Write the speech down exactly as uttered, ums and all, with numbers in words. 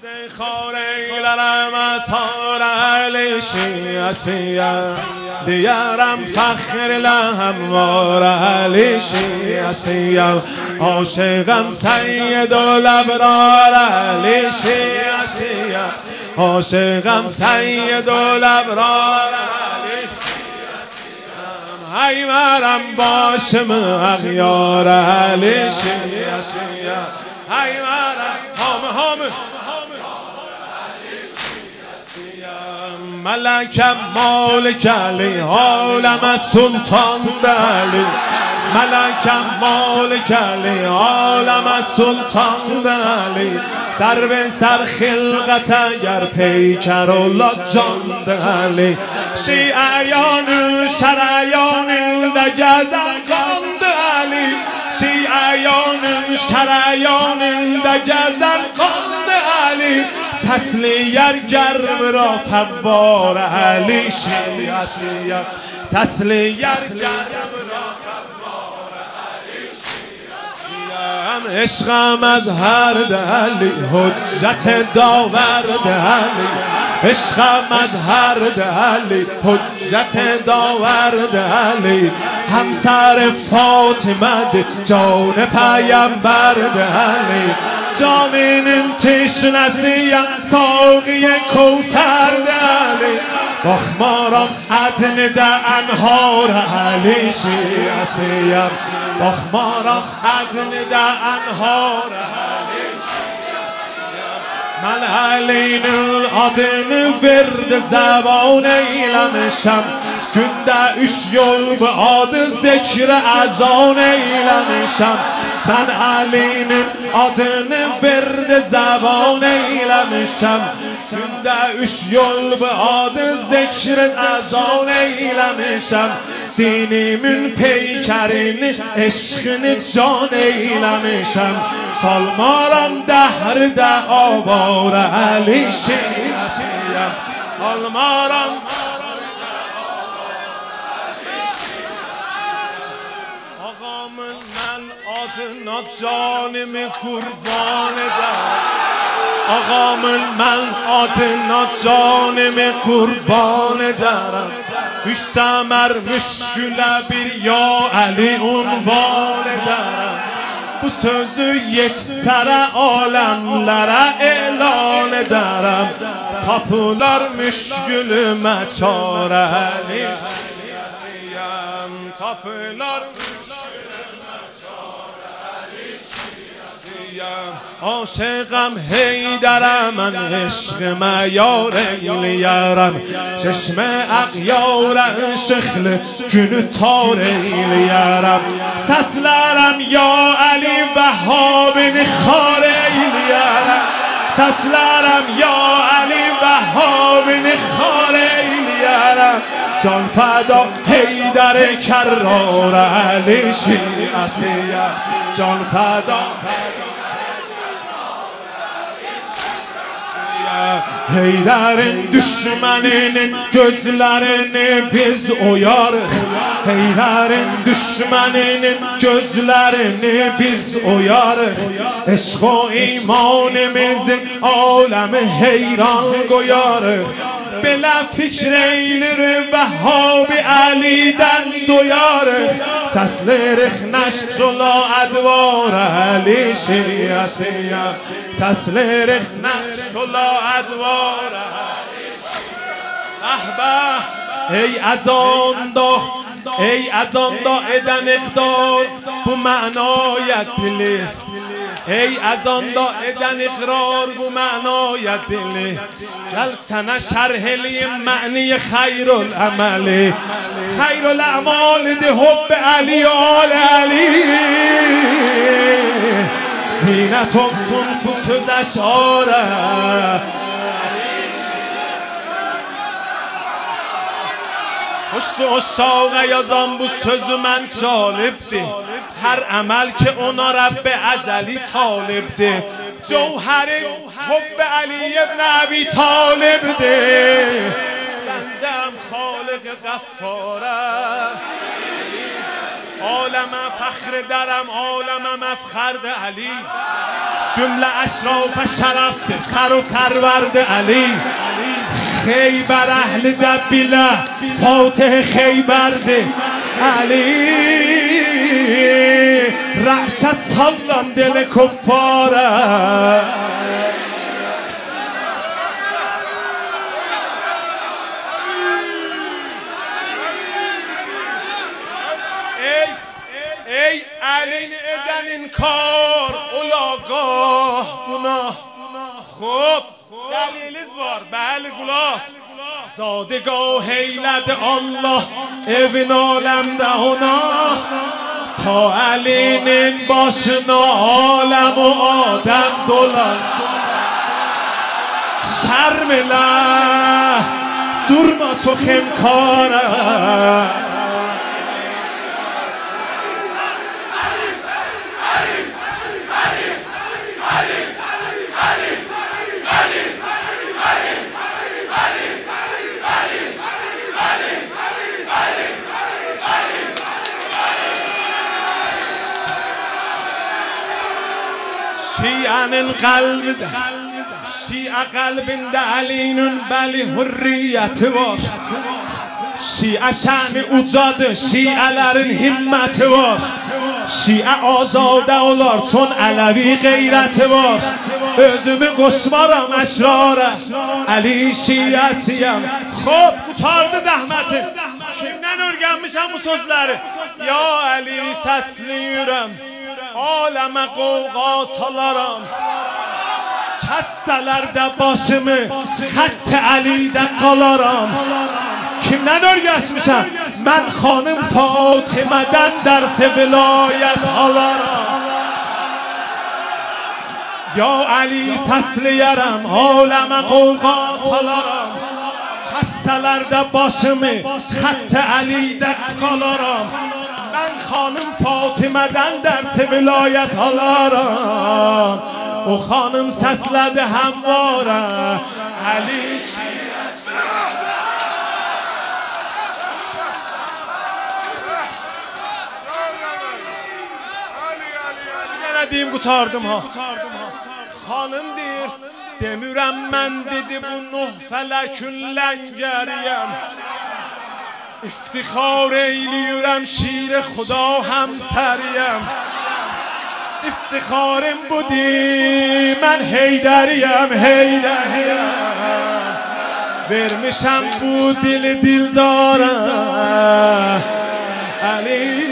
خاريلرم أسهار علی شیعسیه دیارم فخر لهموار علی شیعسیه عاشقم سید الابرار علی شیعسیه عاشقم سید الابرار علی شیعسیه ای مرم باشم اغیار علی شیعسیه ای مرم هامه هامه ملکم مالک علی عالم سلطان علی ملکم مالک علی عالم سلطان علی سر به سر خلقت اگر پیکر و لاجان علی شیعیان شرعیان دگزن قاند علی شیعیان شرعیان دگزن قاند علی سسل یر گرم را فوار علی شیعسیه سسل یر گرم را فوار علی شیعسیه عشقم از هر دلی حجت داورد علی عشقم از هر دلی حجت داورد علی همسر فاطمه جان پیامبر علی جامین تشنسیم ساقی کوثر علی بخمارم عدن ده انهار علی شیعسیم بخمارم عدن ده انهار علی شیعسیم من علین العدن ورد زبان ایلمشم günde üç yol bu adı zikri azan eylemişem ben Ali'nin adını verdi zaban eylemişem günde üç yol bu adı zikri azan eylemişem dinimin peykerini eşkini can eylemişem kalmaram dehrde abar Ali şiirasiyem kalmaram adına canımı kurban ederim Ağamın ben adına canımı kurban ederim Düşsem er müşküle bir ya Ali unvan ederim Bu sözü yeksere alemlere elan ederim Kapılar müşkülüme çare Ali şiirasiyem Tapılar عاشقم حیدرم من عشق یار ایلیارم چشم اغیارم شخل günü tar eyliyaram Seslerim ya Ali Vehhab'ini khar eyliyaram Seslerim ya Ali Vehhab'ini khar eyliyaram Can feda Heydar kerrar Ali şiirasiye Can feda Heydar'ın düşmanının gözlerini biz oyarız Heydar'ın düşmanının gözlerini biz oyarız Eşk o imanımızı alemi heyran koyarız Bela fikr eylir Vehhab-i Ali'den doyarız Seslerik neşk jola edvar Ali şiirasiye Seslerik neşk jola edvar Ali şiirasiye Ey azanda Ey azanda eden iqdar bu mعنای dili Ey azanda eden iqrar bu mعنای dili Gel sana şerheliyim mعنی خیرالعمل خیرالعمال de hubb Ali al Ali Zinet olsun bu söz eşare Hoştu aşağı yazan bu sözü mən calibdi Her əməl ki ona Rəbb-i əzəli talibdi Cevheri Hubb-i Ali ibn Əbi Talibdi Bəndəm Xaliq-i Qəffara عالم فخر درم عالم مفخرد علی جمله اشراف شرفت سر و سرورد علی خیبر اهل دبیله فاتح خیبرد علی رعش سالم دل کفاره ای علی ادن این کار اولاگاه گناه خب دلیل زوار بله گلاس زادگاه هیلد الله اوین عالم دهونا تا علینین باشنا عالم و آدم دولان شرمله دور ما چو خمکاره شیعن القلب ده شیع قلب ده علینون بلی حریت var شیعه شأن ucadır şiələrin himməti var şiə azadə olar çon ələvi qeyrəti var özümü qoşmaram əşrara Əli şiəsiyəm xob qutardı zəhmətim kimdən örgənmişəm bu sözləri ya Əli səsliyirəm aləmə qovğa salaram kəssələr də başımı xətt Əlidə qalaram kimdən örgəşmişəm mən xanım Fatimədən dərs vilayət alaram ya Əli səsliyərəm aləmə qovğa salaram kəssələr də başımı xətt Əlidə qalaram من خانم فاطمه‌دن درس ولایت alaram o خانم səslədi həmvara Əli Yenə deyim qutardım ha Xanım deyir demirəm mən dedi bu nuh fələkün ləngəriyəm افتخار ایلیورم شیر خدا همسریم افتخارم بودی من هیدریم هیدریم ورمشم بود دل دل دارم علی